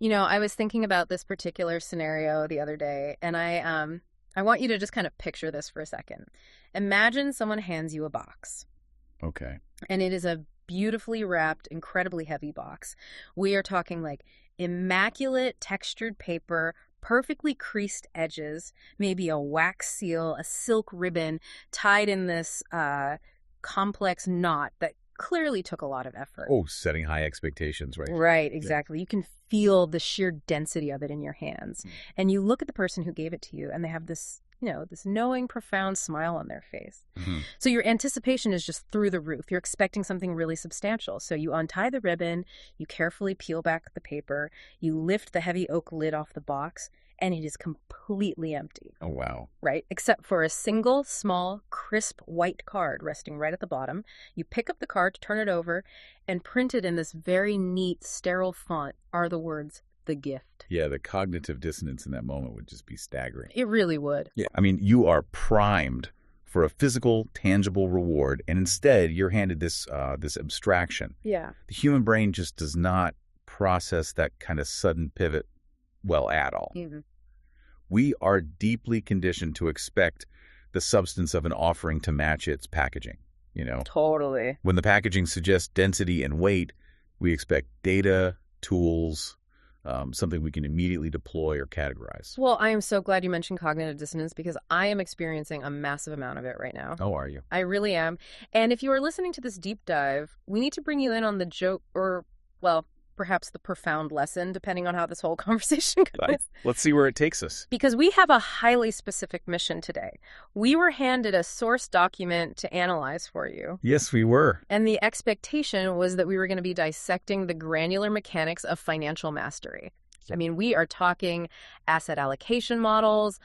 I was thinking about this particular scenario the other day, and I want you to just kind of picture this for a second. Imagine someone hands you a box. Okay. And it is a beautifully wrapped, incredibly heavy box. We are talking like immaculate textured paper, perfectly creased edges, maybe a wax seal, a silk ribbon tied in this complex knot that clearly took a lot of effort. Oh, setting high expectations, right? Right, exactly. You can feel the sheer density of it in your hands. And you look at the person who gave it to you, and they have this, this knowing, profound smile on their face. Mm-hmm. So your anticipation is just through the roof. You're expecting something really substantial. So you untie the ribbon, you carefully peel back the paper, you lift the heavy oak lid off the box, and it is completely empty. Oh, wow. Right? Except for a single, small, crisp white card resting right at the bottom. You pick up the card, turn it over, and printed in this very neat, sterile font are the words, "The gift." Yeah, the cognitive dissonance in that moment would just be staggering. It really would. Yeah, I mean, you are primed for a physical, tangible reward, and instead you're handed this abstraction. Yeah. The human brain just does not process that kind of sudden pivot well at all. Mm-hmm. We are deeply conditioned to expect the substance of an offering to match its packaging, Totally. When the packaging suggests density and weight, we expect data, tools, something we can immediately deploy or categorize. Well, I am so glad you mentioned cognitive dissonance because I am experiencing a massive amount of it right now. Oh, are you? I really am. And if you are listening to this deep dive, we need to bring you in on the joke or, well, perhaps the profound lesson, depending on how this whole conversation goes. Let's see where it takes us. Because we have a highly specific mission today. We were handed a source document to analyze for you. Yes, we were. And the expectation was that we were going to be dissecting the granular mechanics of financial mastery. I mean, we are talking asset allocation models,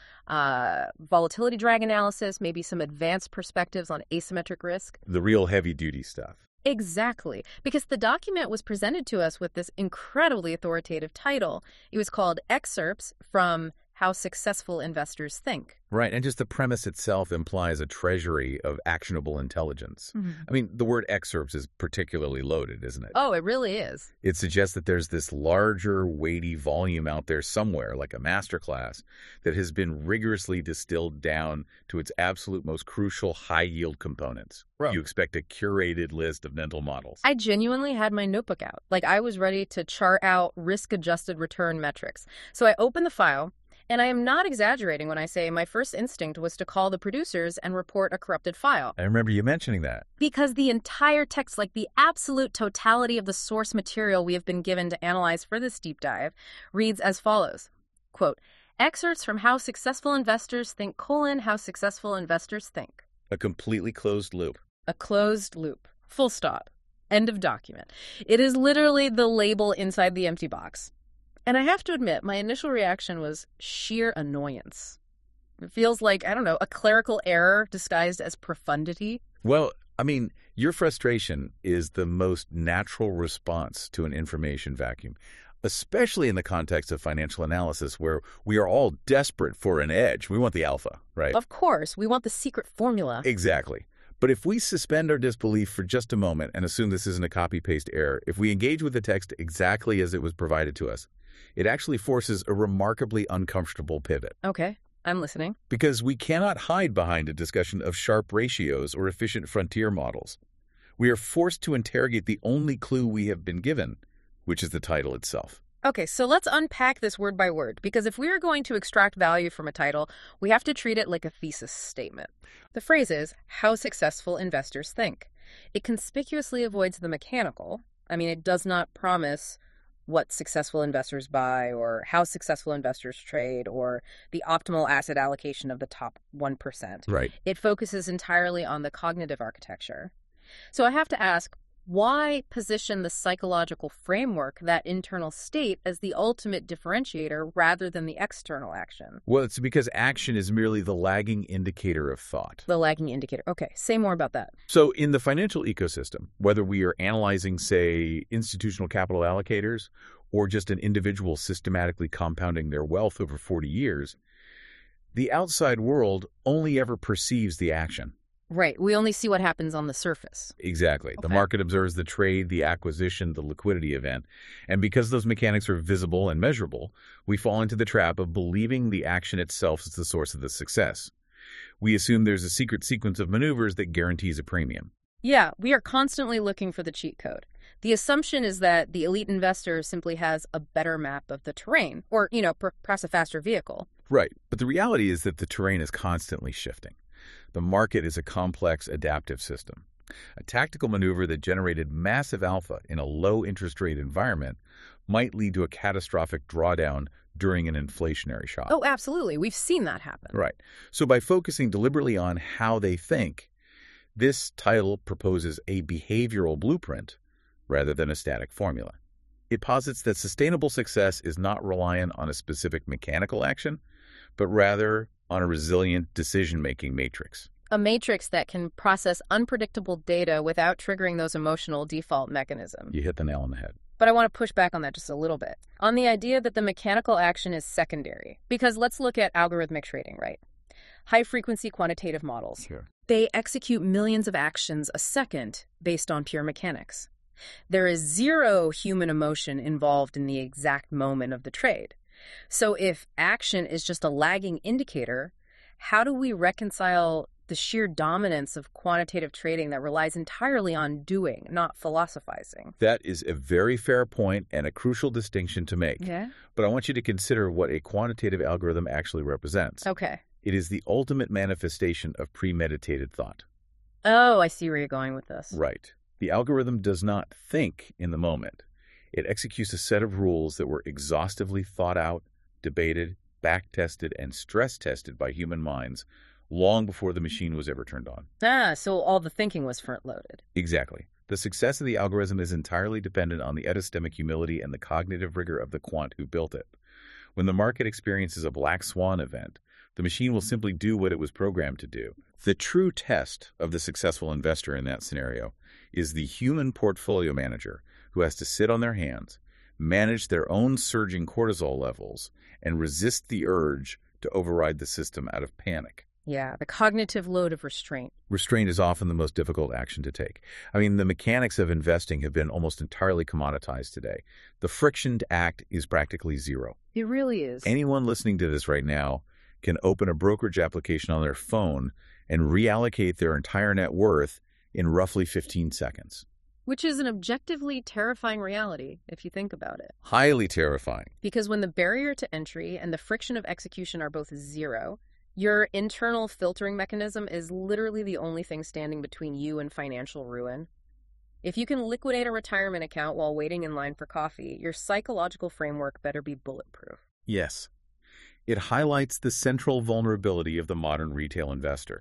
volatility drag analysis, maybe some advanced perspectives on asymmetric risk. The real heavy-duty stuff. Exactly, because the document was presented to us with this incredibly authoritative title. It was called Excerpts from How Successful Investors Think. Right, and just the premise itself implies a treasury of actionable intelligence. Mm-hmm. I mean, the word excerpts is particularly loaded, isn't it? Oh, it really is. It suggests that there's this larger, weighty volume out there somewhere, like a masterclass, that has been rigorously distilled down to its absolute most crucial high-yield components. Right. You expect a curated list of mental models. I genuinely had my notebook out. Like, I was ready to chart out risk-adjusted return metrics. So I opened the file, and I am not exaggerating when I say my first instinct was to call the producers and report a corrupted file. I remember you mentioning that. Because the entire text, like the absolute totality of the source material we have been given to analyze for this deep dive, reads as follows, quote, "Excerpts from How Successful Investors Think, How Successful Investors Think." A completely closed loop. A closed loop. Full stop. End of document. It is literally the label inside the empty box. And I have to admit, my initial reaction was sheer annoyance. It feels like, I don't know, a clerical error disguised as profundity. Well, I mean, your frustration is the most natural response to an information vacuum, especially in the context of financial analysis where we are all desperate for an edge. We want the alpha, right? Of course, we want the secret formula. Exactly. But if we suspend our disbelief for just a moment and assume this isn't a copy-paste error, if we engage with the text exactly as it was provided to us, it actually forces a remarkably uncomfortable pivot. Okay, I'm listening. Because we cannot hide behind a discussion of sharp ratios or efficient frontier models. We are forced to interrogate the only clue we have been given, which is the title itself. Okay, so let's unpack this word by word, because if we are going to extract value from a title, we have to treat it like a thesis statement. The phrase is, How Successful Investors Think. It conspicuously avoids the mechanical. I mean, it does not promise what successful investors buy or how successful investors trade or the optimal asset allocation of the top 1%. Right. It focuses entirely on the cognitive architecture. So I have to ask, why position the psychological framework, that internal state, as the ultimate differentiator rather than the external action? Well, it's because action is merely the lagging indicator of thought. The lagging indicator. Okay, say more about that. So in the financial ecosystem, whether we are analyzing, say, institutional capital allocators or just an individual systematically compounding their wealth over 40 years, the outside world only ever perceives the action. Right. We only see what happens on the surface. Exactly. Okay. The market observes the trade, the acquisition, the liquidity event. And because those mechanics are visible and measurable, we fall into the trap of believing the action itself is the source of the success. We assume there's a secret sequence of maneuvers that guarantees a premium. Yeah, we are constantly looking for the cheat code. The assumption is that the elite investor simply has a better map of the terrain, or, perhaps a faster vehicle. Right. But the reality is that the terrain is constantly shifting. The market is a complex, adaptive system. A tactical maneuver that generated massive alpha in a low-interest rate environment might lead to a catastrophic drawdown during an inflationary shock. Oh, absolutely. We've seen that happen. Right. So by focusing deliberately on how they think, this title proposes a behavioral blueprint rather than a static formula. It posits that sustainable success is not reliant on a specific mechanical action, but rather on a resilient decision-making matrix. A matrix that can process unpredictable data without triggering those emotional default mechanisms. You hit the nail on the head. But I want to push back on that just a little bit, on the idea that the mechanical action is secondary. Because let's look at algorithmic trading, right? High-frequency quantitative models. Sure. They execute millions of actions a second based on pure mechanics. There is zero human emotion involved in the exact moment of the trade. So if action is just a lagging indicator, how do we reconcile the sheer dominance of quantitative trading that relies entirely on doing, not philosophizing? That is a very fair point and a crucial distinction to make. Yeah. But I want you to consider what a quantitative algorithm actually represents. Okay. It is the ultimate manifestation of premeditated thought. Oh, I see where you're going with this. Right. The algorithm does not think in the moment. It executes a set of rules that were exhaustively thought out, debated, back-tested, and stress-tested by human minds long before the machine was ever turned on. So all the thinking was front-loaded. Exactly. The success of the algorithm is entirely dependent on the epistemic humility and the cognitive rigor of the quant who built it. When the market experiences a black swan event, the machine will simply do what it was programmed to do. The true test of the successful investor in that scenario is the human portfolio manager who has to sit on their hands, manage their own surging cortisol levels, and resist the urge to override the system out of panic. Yeah, the cognitive load of restraint. Restraint is often the most difficult action to take. I mean, the mechanics of investing have been almost entirely commoditized today. The friction to act is practically zero. It really is. Anyone listening to this right now can open a brokerage application on their phone and reallocate their entire net worth in roughly 15 seconds. Which is an objectively terrifying reality, if you think about it. Highly terrifying. Because when the barrier to entry and the friction of execution are both zero, your internal filtering mechanism is literally the only thing standing between you and financial ruin. If you can liquidate a retirement account while waiting in line for coffee, your psychological framework better be bulletproof. Yes. It highlights the central vulnerability of the modern retail investor.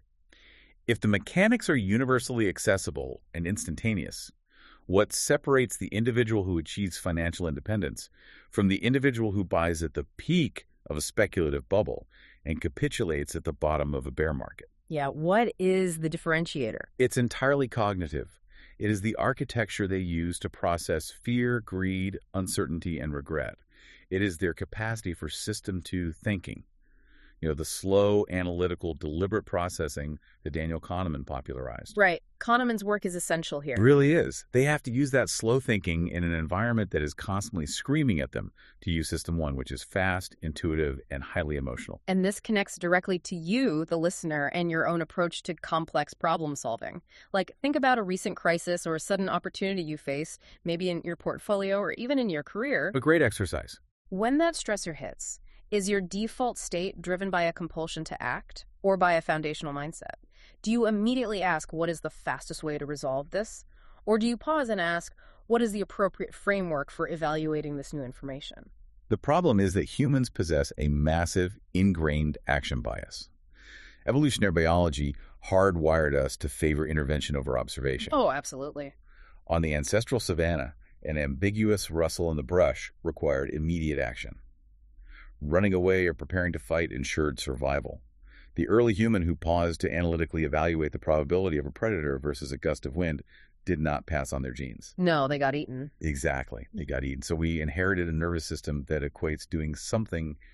If the mechanics are universally accessible and instantaneous, what separates the individual who achieves financial independence from the individual who buys at the peak of a speculative bubble and capitulates at the bottom of a bear market? Yeah, what is the differentiator? It's entirely cognitive. It is the architecture they use to process fear, greed, uncertainty, and regret. It is their capacity for System 2 thinking. The slow, analytical, deliberate processing that Daniel Kahneman popularized. Right. Kahneman's work is essential here. It really is. They have to use that slow thinking in an environment that is constantly screaming at them to use System 1, which is fast, intuitive, and highly emotional. And this connects directly to you, the listener, and your own approach to complex problem solving. Like, think about a recent crisis or a sudden opportunity you face, maybe in your portfolio or even in your career. A great exercise. When that stressor hits, is your default state driven by a compulsion to act or by a foundational mindset? Do you immediately ask, what is the fastest way to resolve this? Or do you pause and ask, what is the appropriate framework for evaluating this new information? The problem is that humans possess a massive, ingrained action bias. Evolutionary biology hardwired us to favor intervention over observation. Oh, absolutely. On the ancestral savanna, an ambiguous rustle in the brush required immediate action. Running away or preparing to fight ensured survival. The early human who paused to analytically evaluate the probability of a predator versus a gust of wind did not pass on their genes. No, they got eaten. Exactly. They got eaten. So we inherited a nervous system that equates doing something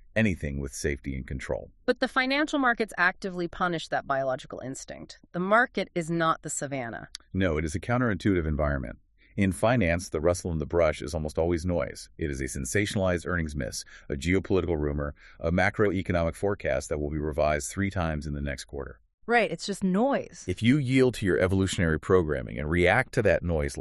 anything with safety and control. But the financial markets actively punish that biological instinct. The market is not the savannah. No, it is a counterintuitive environment. In finance, the rustle in the brush is almost always noise. It is a sensationalized earnings miss, a geopolitical rumor, a macroeconomic forecast that will be revised 3 times in the next quarter. Right, it's just noise. If you yield to your evolutionary programming and react to that noise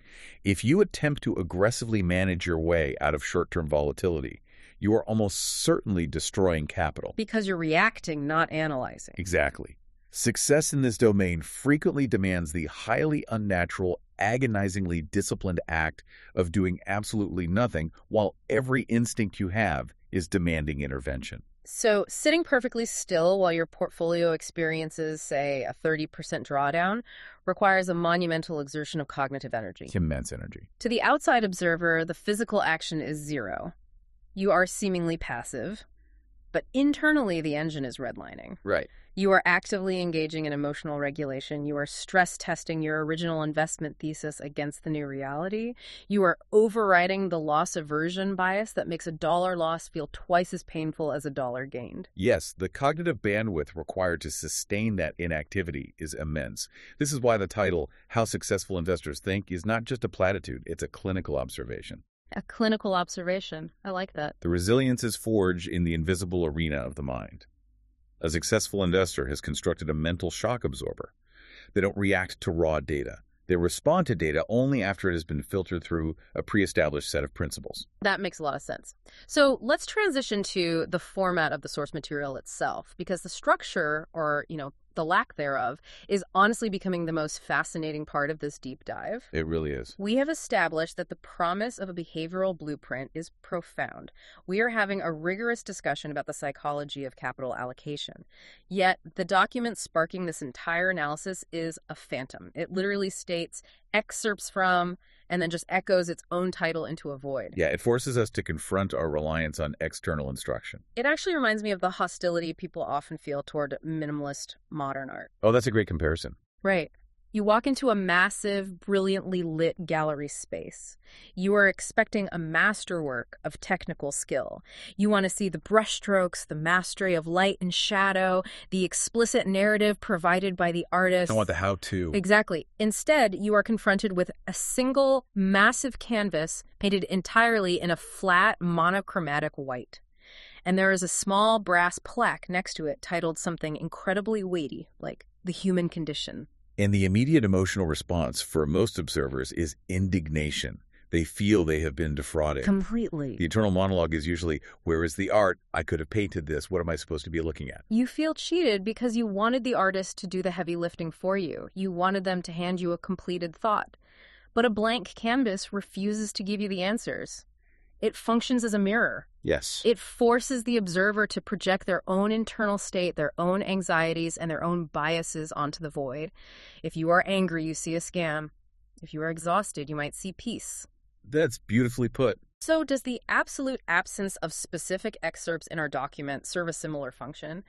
if you attempt to aggressively manage your way out of short-term volatility, you are almost certainly destroying capital. Because you're reacting, not analyzing. Exactly. Success in this domain frequently demands the highly unnatural, agonizingly disciplined act of doing absolutely nothing while every instinct you have is demanding intervention. So sitting perfectly still while your portfolio experiences, say, a 30% drawdown requires a monumental exertion of cognitive energy. Immense energy. To the outside observer, the physical action is zero. You are seemingly passive, but internally the engine is redlining. Right. You are actively engaging in emotional regulation. You are stress testing your original investment thesis against the new reality. You are overriding the loss aversion bias that makes a dollar loss feel twice as painful as a dollar gained. Yes, the cognitive bandwidth required to sustain that inactivity is immense. This is why the title, How Successful Investors Think, is not just a platitude, it's a clinical observation. A clinical observation. I like that. The resilience is forged in the invisible arena of the mind. A successful investor has constructed a mental shock absorber. They don't react to raw data. They respond to data only after it has been filtered through a pre-established set of principles. That makes a lot of sense. So let's transition to the format of the source material itself, because the structure, or, the lack thereof, is honestly becoming the most fascinating part of this deep dive. It really is. We have established that the promise of a behavioral blueprint is profound. We are having a rigorous discussion about the psychology of capital allocation. Yet, the document sparking this entire analysis is a phantom. It literally states excerpts from, and then just echoes its own title into a void. Yeah, it forces us to confront our reliance on external instruction. It actually reminds me of the hostility people often feel toward minimalist modern art. Oh, that's a great comparison. Right. You walk into a massive, brilliantly lit gallery space. You are expecting a masterwork of technical skill. You want to see the brushstrokes, the mastery of light and shadow, the explicit narrative provided by the artist. I want the how-to. Exactly. Instead, you are confronted with a single, massive canvas painted entirely in a flat, monochromatic white. And there is a small brass plaque next to it titled something incredibly weighty, like the human condition. And the immediate emotional response for most observers is indignation. They feel they have been defrauded. Completely. The internal monologue is usually, where is the art? I could have painted this. What am I supposed to be looking at? You feel cheated because you wanted the artist to do the heavy lifting for you. You wanted them to hand you a completed thought. But a blank canvas refuses to give you the answers. It functions as a mirror. Yes. It forces the observer to project their own internal state, their own anxieties, and their own biases onto the void. If you are angry, you see a scam. If you are exhausted, you might see peace. That's beautifully put. So does the absolute absence of specific excerpts in our document serve a similar function?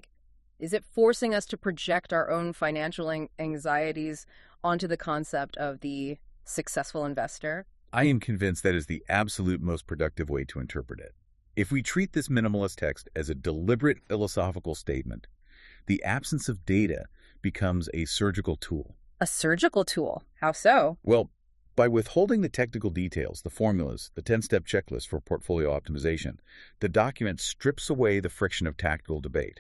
Is it forcing us to project our own financial anxieties onto the concept of the successful investor? I am convinced that is the absolute most productive way to interpret it. If we treat this minimalist text as a deliberate philosophical statement, the absence of data becomes a surgical tool. A surgical tool? How so? Well, by withholding the technical details, the formulas, the 10-step checklist for portfolio optimization, the document strips away the friction of tactical debate.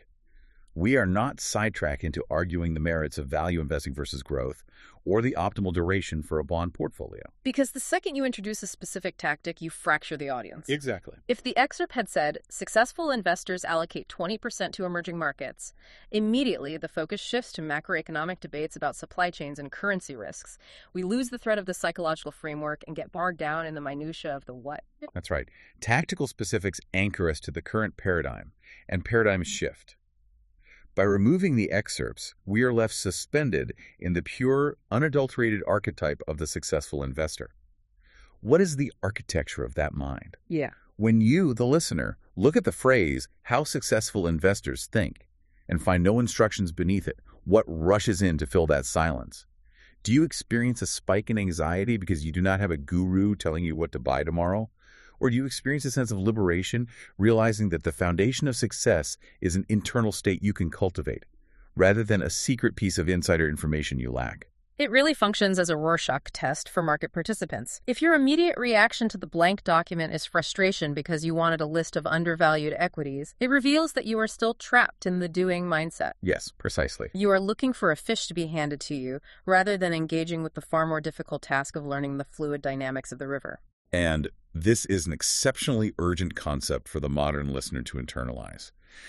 We are not sidetracked into arguing the merits of value investing versus growth or the optimal duration for a bond portfolio. Because the second you introduce a specific tactic, you fracture the audience. Exactly. If the excerpt had said, successful investors allocate 20% to emerging markets, immediately the focus shifts to macroeconomic debates about supply chains and currency risks. We lose the thread of the psychological framework and get bogged down in the minutia of the what. That's right. Tactical specifics anchor us to the current paradigm, and paradigms shift. By removing the excerpts, we are left suspended in the pure, unadulterated archetype of the successful investor. What is the architecture of that mind? Yeah. When you, the listener, look at the phrase, how successful investors think, and find no instructions beneath it, what rushes in to fill that silence? Do you experience a spike in anxiety because you do not have a guru telling you what to buy tomorrow? Or do you experience a sense of liberation, realizing that the foundation of success is an internal state you can cultivate, rather than a secret piece of insider information you lack? It really functions as a Rorschach test for market participants. If your immediate reaction to the blank document is frustration because you wanted a list of undervalued equities, it reveals that you are still trapped in the doing mindset. Yes, precisely. You are looking for a fish to be handed to you, rather than engaging with the far more difficult task of learning the fluid dynamics of the river. And this is an exceptionally urgent concept for the modern listener to internalize.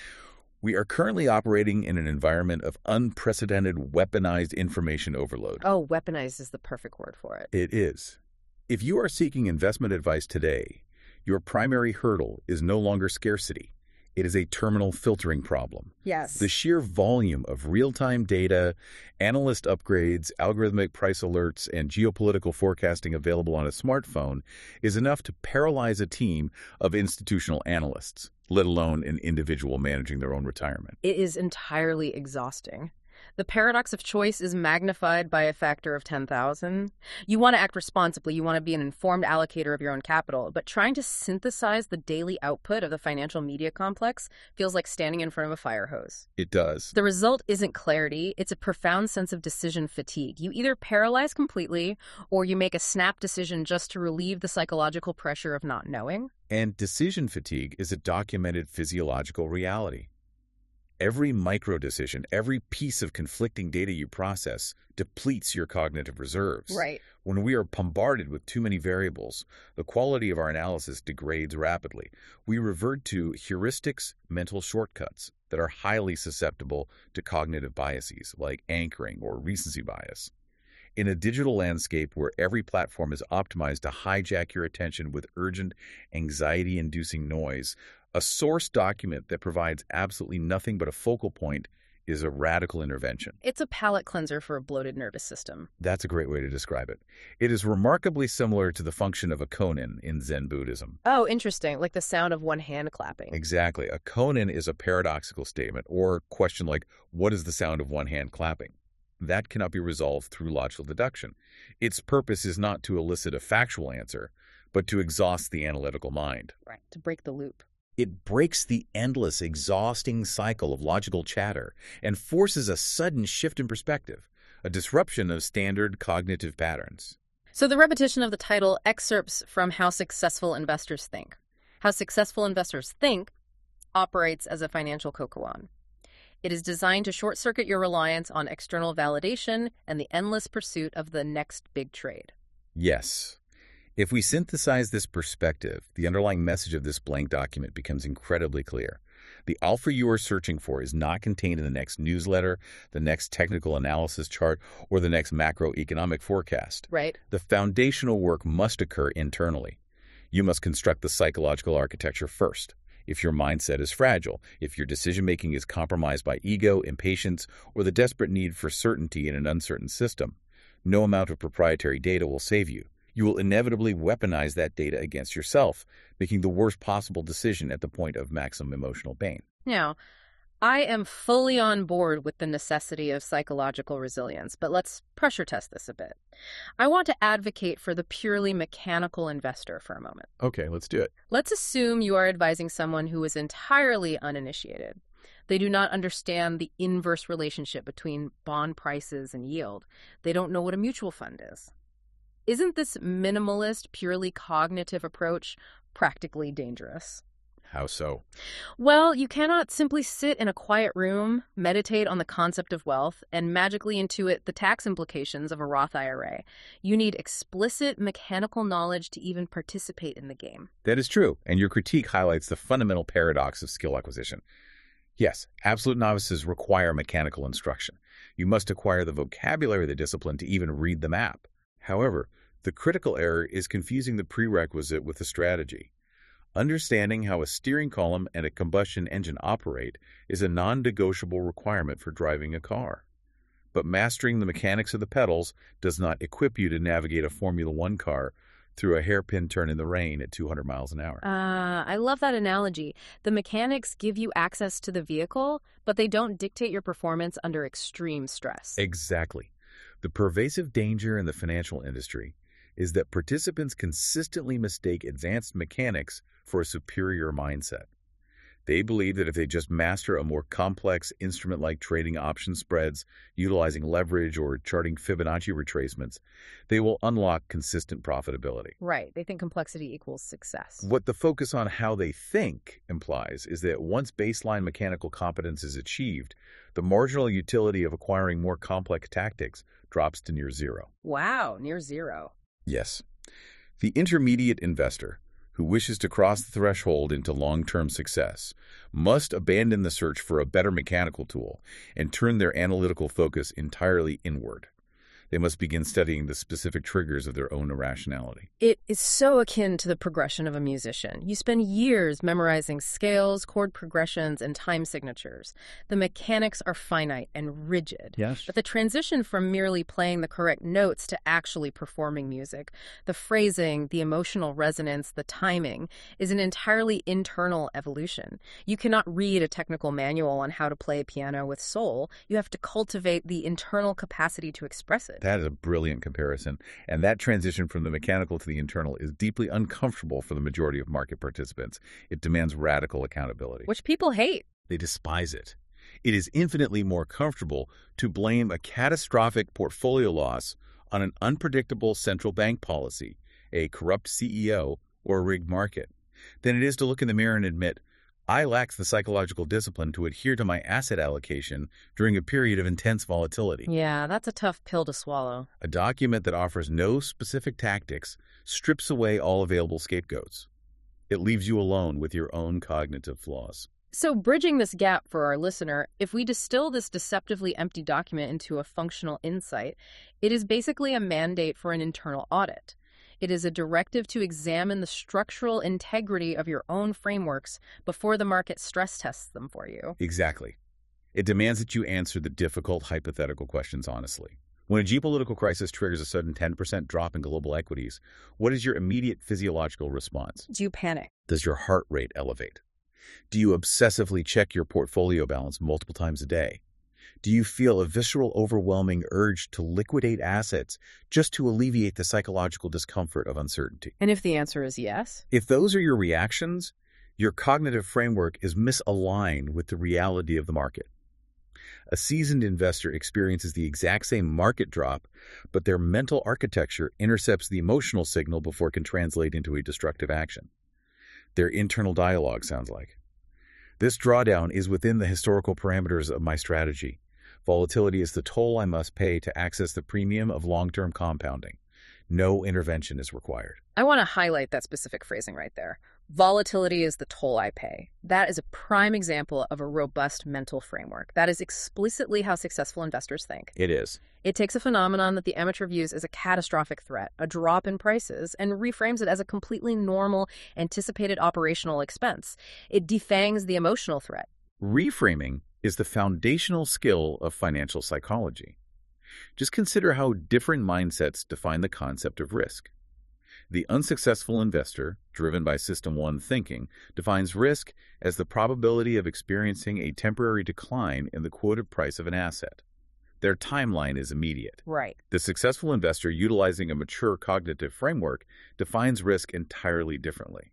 We are currently operating in an environment of unprecedented weaponized information overload. Oh, weaponized is the perfect word for it. It is. If you are seeking investment advice today, your primary hurdle is no longer scarcity. It is a terminal filtering problem. Yes. The sheer volume of real-time data, analyst upgrades, algorithmic price alerts, and geopolitical forecasting available on a smartphone is enough to paralyze a team of institutional analysts, let alone an individual managing their own retirement. It is entirely exhausting. The paradox of choice is magnified by a factor of 10,000. You want to act responsibly, you want to be an informed allocator of your own capital, but trying to synthesize the daily output of the financial media complex feels like standing in front of a fire hose. It does. The result isn't clarity, it's a profound sense of decision fatigue. You either paralyze completely, or you make a snap decision just to relieve the psychological pressure of not knowing. And decision fatigue is a documented physiological reality. Every micro-decision, every piece of conflicting data you process depletes your cognitive reserves. Right. When we are bombarded with too many variables, the quality of our analysis degrades rapidly. We revert to heuristics, mental shortcuts that are highly susceptible to cognitive biases like anchoring or recency bias. In a digital landscape where every platform is optimized to hijack your attention with urgent, anxiety-inducing noise, a source document that provides absolutely nothing but a focal point is a radical intervention. It's a palate cleanser for a bloated nervous system. That's a great way to describe it. It is remarkably similar to the function of a konin in Zen Buddhism. Oh, interesting. Like the sound of one hand clapping. Exactly. A konin is a paradoxical statement or question like, what is the sound of one hand clapping? That cannot be resolved through logical deduction. Its purpose is not to elicit a factual answer, but to exhaust the analytical mind. Right, to break the loop. It breaks the endless, exhausting cycle of logical chatter and forces a sudden shift in perspective, a disruption of standard cognitive patterns. So the repetition of the title excerpts from How Successful Investors Think. How Successful Investors Think operates as a financial koan. It is designed to short-circuit your reliance on external validation and the endless pursuit of the next big trade. Yes. If we synthesize this perspective, the underlying message of this blank document becomes incredibly clear. The alpha you are searching for is not contained in the next newsletter, the next technical analysis chart, or the next macroeconomic forecast. Right. The foundational work must occur internally. You must construct the psychological architecture first. If your mindset is fragile, if your decision-making is compromised by ego, impatience, or the desperate need for certainty in an uncertain system, no amount of proprietary data will save you. You will inevitably weaponize that data against yourself, making the worst possible decision at the point of maximum emotional pain. Now, I am fully on board with the necessity of psychological resilience, but let's pressure test this a bit. I want to advocate for the purely mechanical investor for a moment. Okay, let's do it. Let's assume you are advising someone who is entirely uninitiated. They do not understand the inverse relationship between bond prices and yield. They don't know what a mutual fund is. Isn't this minimalist, purely cognitive approach practically dangerous? How so? Well, you cannot simply sit in a quiet room, meditate on the concept of wealth, and magically intuit the tax implications of a Roth IRA. You need explicit mechanical knowledge to even participate in the game. That is true, and your critique highlights the fundamental paradox of skill acquisition. Yes, absolute novices require mechanical instruction. You must acquire the vocabulary of the discipline to even read the map. However, the critical error is confusing the prerequisite with the strategy. Understanding how a steering column and a combustion engine operate is a non-negotiable requirement for driving a car. But mastering the mechanics of the pedals does not equip you to navigate a Formula One car through a hairpin turn in the rain at 200 miles an hour. I love that analogy. The mechanics give you access to the vehicle, but they don't dictate your performance under extreme stress. Exactly. The pervasive danger in the financial industry is that participants consistently mistake advanced mechanics for a superior mindset. They believe that if they just master a more complex instrument like trading option spreads, utilizing leverage, or charting Fibonacci retracements, they will unlock consistent profitability. Right. They think complexity equals success. What the focus on how they think implies is that once baseline mechanical competence is achieved, the marginal utility of acquiring more complex tactics drops to near zero. Wow, near zero. Yes. The intermediate investor, who wishes to cross the threshold into long-term success, must abandon the search for a better mechanical tool and turn their analytical focus entirely inward. They must begin studying the specific triggers of their own irrationality. It is so akin to the progression of a musician. You spend years memorizing scales, chord progressions, and time signatures. The mechanics are finite and rigid. Yes. But the transition from merely playing the correct notes to actually performing music, the phrasing, the emotional resonance, the timing, is an entirely internal evolution. You cannot read a technical manual on how to play piano with soul. You have to cultivate the internal capacity to express it. That is a brilliant comparison, and that transition from the mechanical to the internal is deeply uncomfortable for the majority of market participants. It demands radical accountability. Which people hate. They despise it. It is infinitely more comfortable to blame a catastrophic portfolio loss on an unpredictable central bank policy, a corrupt CEO, or a rigged market, than it is to look in the mirror and admit, I lack the psychological discipline to adhere to my asset allocation during a period of intense volatility. Yeah, that's a tough pill to swallow. A document that offers no specific tactics strips away all available scapegoats. It leaves you alone with your own cognitive flaws. So bridging this gap for our listener, if we distill this deceptively empty document into a functional insight, it is basically a mandate for an internal audit. It is a directive to examine the structural integrity of your own frameworks before the market stress tests them for you. Exactly. It demands that you answer the difficult hypothetical questions honestly. When a geopolitical crisis triggers a sudden 10% drop in global equities, what is your immediate physiological response? Do you panic? Does your heart rate elevate? Do you obsessively check your portfolio balance multiple times a day? Do you feel a visceral, overwhelming urge to liquidate assets just to alleviate the psychological discomfort of uncertainty? And if the answer is yes? If those are your reactions, your cognitive framework is misaligned with the reality of the market. A seasoned investor experiences the exact same market drop, but their mental architecture intercepts the emotional signal before it can translate into a destructive action. Their internal dialogue sounds like, this drawdown is within the historical parameters of my strategy. Volatility is the toll I must pay to access the premium of long-term compounding. No intervention is required. I want to highlight that specific phrasing right there. Volatility is the toll I pay. That is a prime example of a robust mental framework. That is explicitly how successful investors think. It is. It takes a phenomenon that the amateur views as a catastrophic threat, a drop in prices, and reframes it as a completely normal, anticipated operational expense. It defangs the emotional threat. Reframing is the foundational skill of financial psychology. Just consider how different mindsets define the concept of risk. The unsuccessful investor, driven by System 1 thinking, defines risk as the probability of experiencing a temporary decline in the quoted price of an asset. Their timeline is immediate. Right. The successful investor, utilizing a mature cognitive framework, defines risk entirely differently.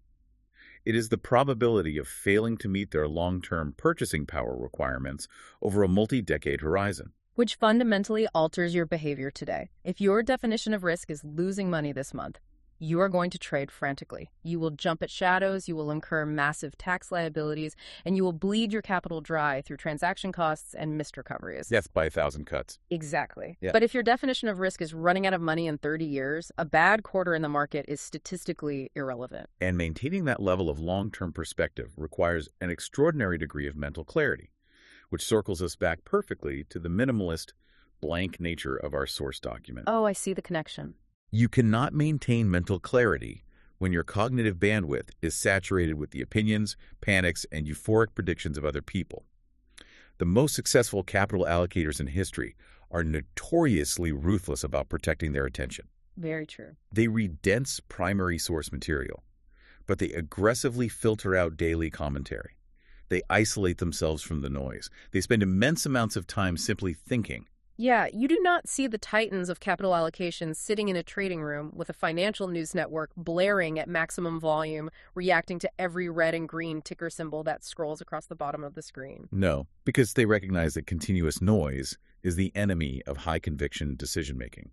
It is the probability of failing to meet their long-term purchasing power requirements over a multi-decade horizon. Which fundamentally alters your behavior today. If your definition of risk is losing money this month, you are going to trade frantically. You will jump at shadows, you will incur massive tax liabilities, and you will bleed your capital dry through transaction costs and missed recoveries. Death by 1,000 cuts. Exactly. Yeah. But if your definition of risk is running out of money in 30 years, a bad quarter in the market is statistically irrelevant. And maintaining that level of long-term perspective requires an extraordinary degree of mental clarity, which circles us back perfectly to the minimalist, blank nature of our source document. Oh, I see the connection. You cannot maintain mental clarity when your cognitive bandwidth is saturated with the opinions, panics, and euphoric predictions of other people. The most successful capital allocators in history are notoriously ruthless about protecting their attention. Very true. They read dense primary source material, but they aggressively filter out daily commentary. They isolate themselves from the noise. They spend immense amounts of time simply thinking. Yeah, you do not see the titans of capital allocation sitting in a trading room with a financial news network blaring at maximum volume, reacting to every red and green ticker symbol that scrolls across the bottom of the screen. No, because they recognize that continuous noise is the enemy of high-conviction decision-making.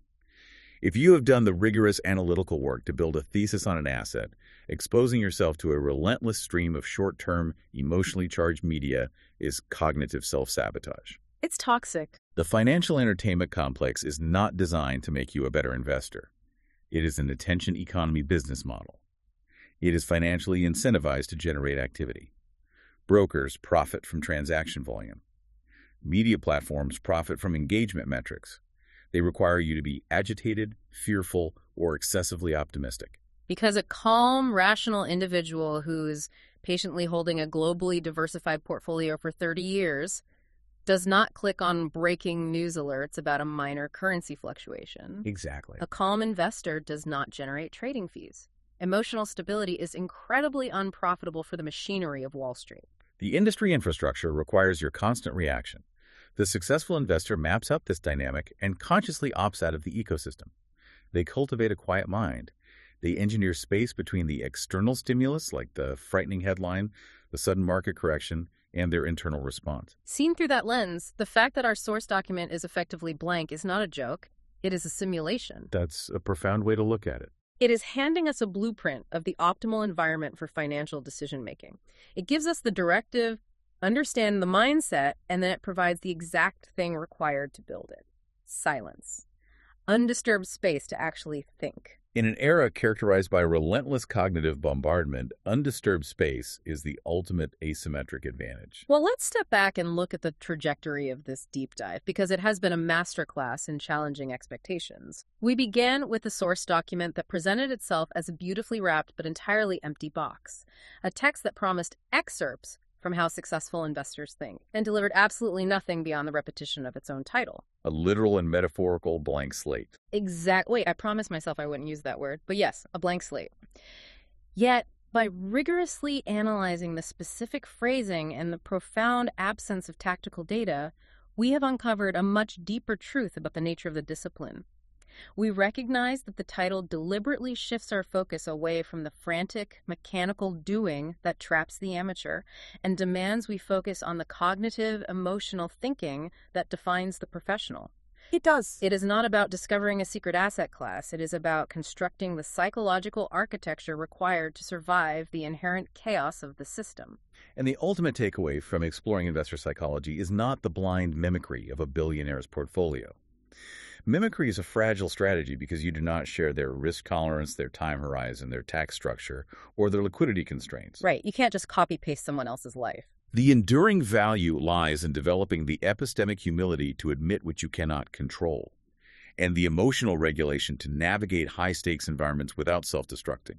If you have done the rigorous analytical work to build a thesis on an asset, exposing yourself to a relentless stream of short-term, emotionally charged media is cognitive self-sabotage. It's toxic. The financial entertainment complex is not designed to make you a better investor. It is an attention economy business model. It is financially incentivized to generate activity. Brokers profit from transaction volume. Media platforms profit from engagement metrics. They require you to be agitated, fearful, or excessively optimistic. Because a calm, rational individual who's patiently holding a globally diversified portfolio for 30 years does not click on breaking news alerts about a minor currency fluctuation. Exactly. A calm investor does not generate trading fees. Emotional stability is incredibly unprofitable for the machinery of Wall Street. The industry infrastructure requires your constant reaction. The successful investor maps out this dynamic and consciously opts out of the ecosystem. They cultivate a quiet mind. They engineer space between the external stimulus, like the frightening headline, the sudden market correction, and their internal response. Seen through that lens, the fact that our source document is effectively blank is not a joke. It is a simulation. That's a profound way to look at it. It is handing us a blueprint of the optimal environment for financial decision-making. It gives us the directive, understand the mindset, and then it provides the exact thing required to build it. Silence. Undisturbed space to actually think. In an era characterized by relentless cognitive bombardment, undisturbed space is the ultimate asymmetric advantage. Well, let's step back and look at the trajectory of this deep dive, because it has been a masterclass in challenging expectations. We began with a source document that presented itself as a beautifully wrapped but entirely empty box, a text that promised excerpts from How Successful Investors Think, and delivered absolutely nothing beyond the repetition of its own title. A literal and metaphorical blank slate. Wait, I promised myself I wouldn't use that word, but yes, a blank slate. Yet, by rigorously analyzing the specific phrasing and the profound absence of tactical data, we have uncovered a much deeper truth about the nature of the discipline. We recognize that the title deliberately shifts our focus away from the frantic, mechanical doing that traps the amateur and demands we focus on the cognitive, emotional thinking that defines the professional. It does. It is not about discovering a secret asset class. It is about constructing the psychological architecture required to survive the inherent chaos of the system. And the ultimate takeaway from exploring investor psychology is not the blind mimicry of a billionaire's portfolio. Mimicry is a fragile strategy because you do not share their risk tolerance, their time horizon, their tax structure, or their liquidity constraints. Right. You can't just copy-paste someone else's life. The enduring value lies in developing the epistemic humility to admit what you cannot control, and the emotional regulation to navigate high-stakes environments without self-destructing.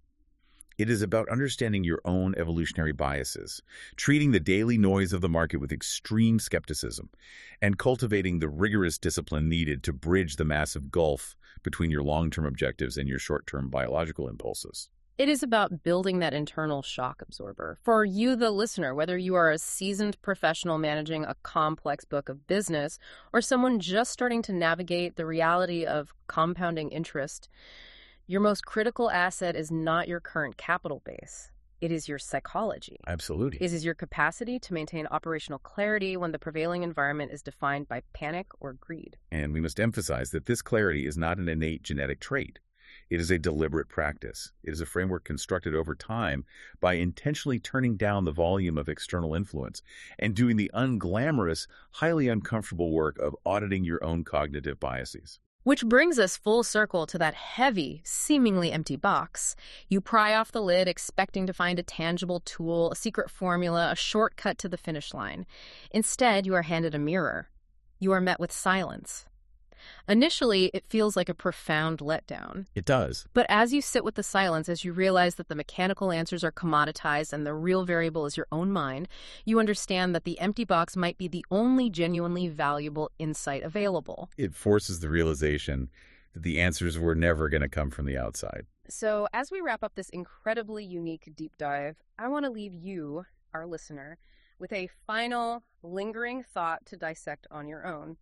It is about understanding your own evolutionary biases, treating the daily noise of the market with extreme skepticism, and cultivating the rigorous discipline needed to bridge the massive gulf between your long-term objectives and your short-term biological impulses. It is about building that internal shock absorber. For you, the listener, whether you are a seasoned professional managing a complex book of business or someone just starting to navigate the reality of compounding interest, your most critical asset is not your current capital base. It is your psychology. Absolutely. It is your capacity to maintain operational clarity when the prevailing environment is defined by panic or greed. And we must emphasize that this clarity is not an innate genetic trait. It is a deliberate practice. It is a framework constructed over time by intentionally turning down the volume of external influence and doing the unglamorous, highly uncomfortable work of auditing your own cognitive biases. Which brings us full circle to that heavy, seemingly empty box. You pry off the lid expecting to find a tangible tool, a secret formula, a shortcut to the finish line. Instead, you are handed a mirror. You are met with silence. Initially, it feels like a profound letdown. It does. But as you sit with the silence, as you realize that the mechanical answers are commoditized and the real variable is your own mind, you understand that the empty box might be the only genuinely valuable insight available. It forces the realization that the answers were never going to come from the outside. So as we wrap up this incredibly unique deep dive, I want to leave you, our listener, with a final lingering thought to dissect on your own.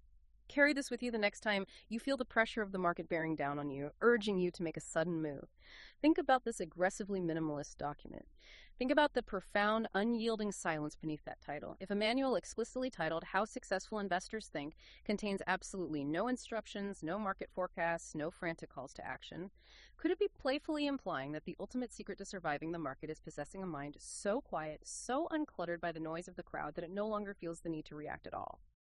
Carry this with you the next time you feel the pressure of the market bearing down on you, urging you to make a sudden move. Think about this aggressively minimalist document. Think about the profound, unyielding silence beneath that title. If a manual explicitly titled How Successful Investors Think contains absolutely no instructions, no market forecasts, no frantic calls to action, could it be playfully implying that the ultimate secret to surviving the market is possessing a mind so quiet, so uncluttered by the noise of the crowd that it no longer feels the need to react at all?